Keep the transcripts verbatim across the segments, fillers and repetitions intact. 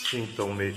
Então-me,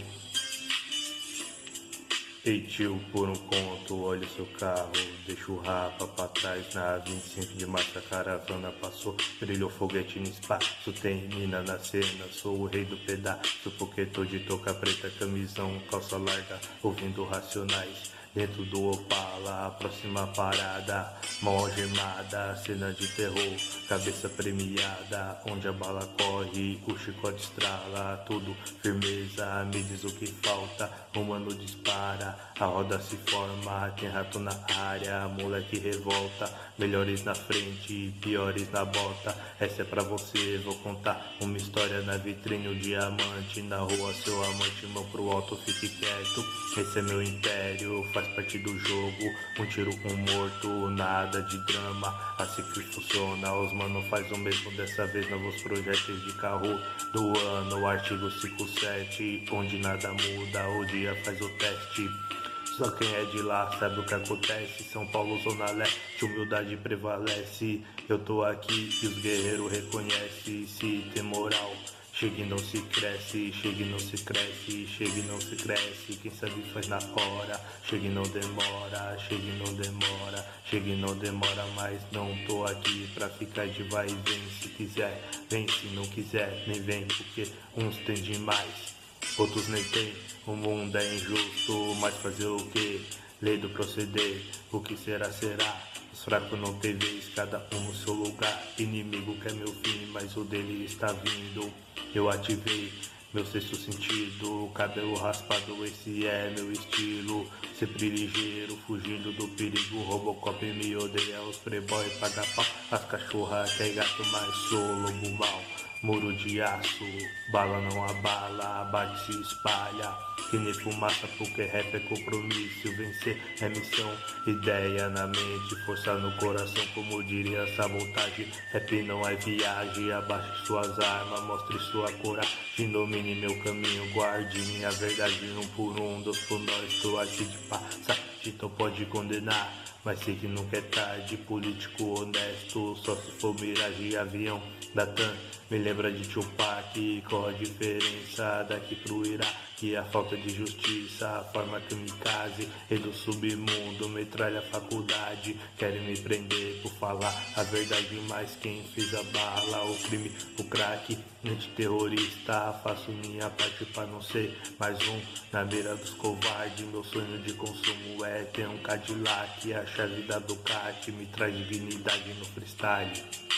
ei tio, por um conto, olha o seu carro, deixa o rapa pra trás. Na vinte e cinco de março a caravana passou, brilhou foguete no espaço, tem mina na cena, sou o rei do pedaço, porque tô de touca preta, camisão, calça larga, ouvindo Racionais. Dentro do Opala, a próxima parada, mão algemada, cena de terror, cabeça premiada, onde a bala corre, o chicote estrala, tudo firmeza, me diz o que falta, o mano dispara, a roda se forma, tem rato na área, moleque revolta, melhores na frente, piores na bota, essa é pra você, vou contar uma história na vitrine, o diamante, na rua seu amante, mão pro alto, fique quieto, esse é meu império, faz parte do jogo, um tiro, um morto, nada de drama, assim que funciona, os mano faz o mesmo, dessa vez novos projéteis de carro do ano, artigo cinquenta e sete, onde nada muda, o dia faz o teste. Só quem é de lá sabe o que acontece. São Paulo, Zona Leste, humildade prevalece. Eu tô aqui e os guerreiros reconhecem. Se tem moral, chega e não se cresce. Chega e não se cresce, chega e não se cresce. Quem sabe faz na hora, chega e não demora. Chega e não demora, chega e não demora. Mas não tô aqui pra ficar de vai e vem. Se quiser, vem, se não quiser, nem vem. Porque uns tem demais, outros nem tem. O mundo é injusto, mas fazer o que? Lei do proceder, o que será, será. Os fracos não têm vez, cada um no seu lugar. Inimigo quer meu fim, mas o dele está vindo. Eu ativei meu sexto sentido, cabelo raspado, esse é meu estilo. Sempre ligeiro, fugindo do perigo. Robocop me odeia, os playboy paga pau. As cachorras quer gato, mas sou lobo mau. Muro de aço, bala não abala, bate se espalha, que nem fumaça, porque rap é compromisso, vencer é missão, ideia na mente, força no coração, como diria sabotagem, rap não é viagem, abaixe suas armas, mostre sua coragem, domine meu caminho, guarde minha verdade, um por um, dois por nós, tô aqui de passagem, então pode condenar, mas sei que nunca é tarde, político honesto, só se for miragem, avião da TAM, me lembra de Tupac, qual a diferença daqui pro Iraque, a falta de justiça, a forma kamikaze, rei do submundo, metralha faculdade, querem me prender por falar a verdade, mas quem fez a bala, o crime, o crack, antiterrorista, faço minha parte pra não ser mais um na beira dos covardes, meu sonho de consumo é ter um Cadillac, a chave da Ducati me traz dignidade no freestyle.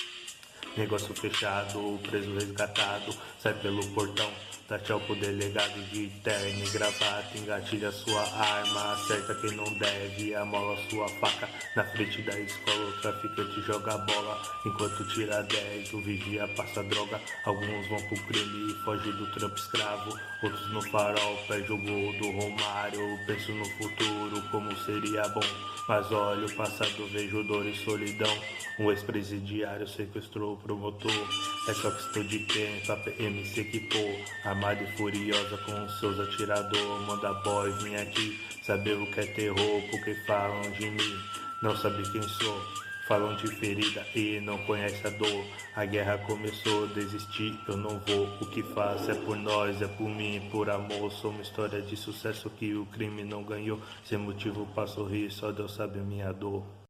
Negócio fechado, preso resgatado, sai pelo portão, dá tchau pro delegado de terno e gravata, engatilha sua arma, acerta quem não deve, amola sua faca na frente da escola, o traficante joga bola, enquanto tira dez, o vigia passa droga, alguns vão pro crime e fogem do trampo escravo, outros no farol, perde o gol do Romário, penso no futuro como seria bom, mas olha o passado, vejo dor e solidão, um ex-presidiário sequestrou o promotor, é só que estou de tempo, a P M se equipou, armada e furiosa com seus atirador, manda boy, vim aqui, saber o que é terror, porque falam de mim, não sabe quem sou, falam de ferida e não conhece a dor, a guerra começou, desistir eu não vou, o que faço é por nós, é por mim, por amor, sou uma história de sucesso que o crime não ganhou, sem motivo pra sorrir, só Deus sabe a minha dor.